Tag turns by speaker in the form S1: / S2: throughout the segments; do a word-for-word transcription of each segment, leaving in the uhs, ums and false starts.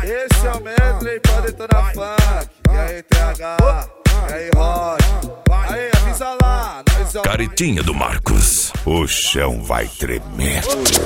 S1: Esse é o medley pra detonar funk. E aí, T H, e aí, Rocha. Aí, avisa lá, nós é o
S2: Caretinha do Marcos. O chão vai tremer.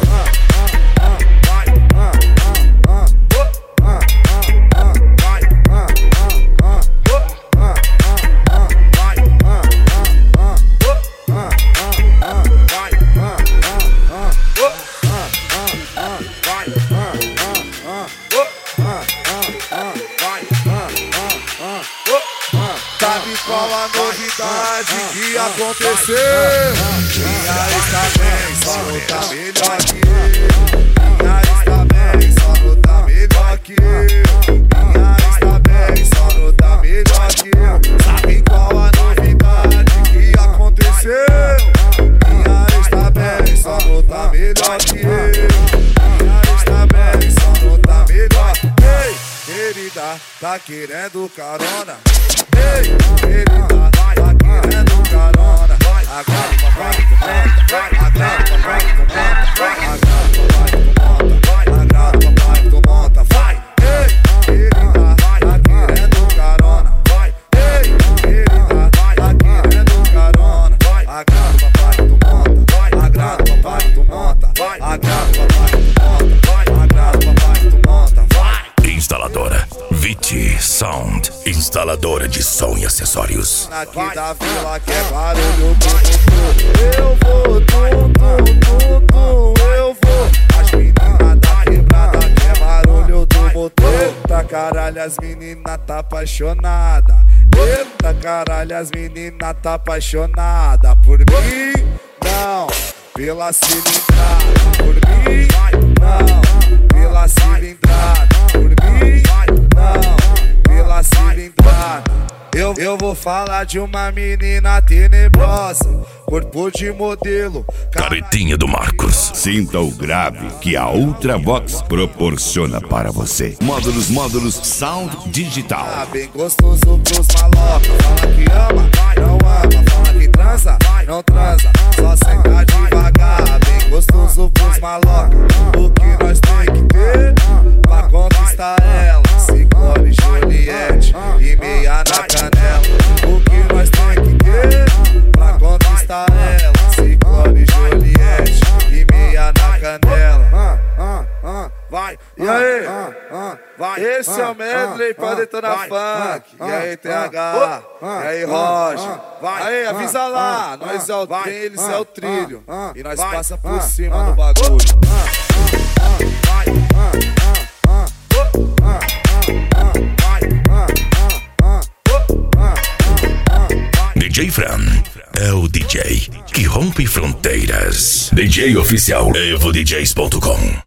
S1: Sabe qual a novidade que aconteceu? Minha está bem, só não tá melhor que eu. Minha está bem, só não tá melhor que eu. Minha está bem, só não tá melhor que eu. Sabe qual a novidade que aconteceu? Minha está bem, só não tá melhor que eu. Minha está bem, só não tá melhor. Ei, querida, tá querendo carona? Ei, ele tá, tá querendo carona. Agrada o papai que tu monta, agrada o papai que tu monta, agrada o papai que tu monta, vai. Ei, ele tá, tá querendo carona. Ei, ele tá, tá querendo carona. Agrada o papai que tu monta, agrada o papai que tu monta, agrada o papai que tu monta, agrada o papai que tu monta, vai.
S2: Instaladora Viti Sound, instaladora de som e acessórios.
S1: Aqui da vila que é barulho do motor. Eu vou, tum, tum, tum, tum, eu vou. As meninas da quebrada que é barulho do motor. Eita caralho, as meninas tá apaixonada. Eita caralho, as meninas tá apaixonada. Por mim, não, pela cilindrada. Por mim, não, pela cilindrada. Por mim, não, pela cilindrada. Eu, eu vou falar de uma menina tenebrosa, corpo de modelo,
S2: Caretinha do Marcos.
S3: Sinta o grave que a Ultravox proporciona para você. Módulos, módulos, sound digital.
S1: Ah, bem gostoso pros malocos. Fala que ama, não ama. Fala que transa, não transa. Só senta devagar. Bem gostoso pros malocos. O que nós tem que ter pra conquistar ela? Ciclone, Juliette e meia na canela. O que nós tem que ter pra conquistar ela? Ciclone, Juliette e meia na canela. Vai, e aí? Vai. Esse é o medley pra detonar funk. E aí, T H, e aí, Rocha. Aí, avisa lá, nós é o trem, eles é o trilho. E nós passa por cima do bagulho.
S2: D J Fran é o D J que rompe fronteiras. D J oficial evo d js ponto com.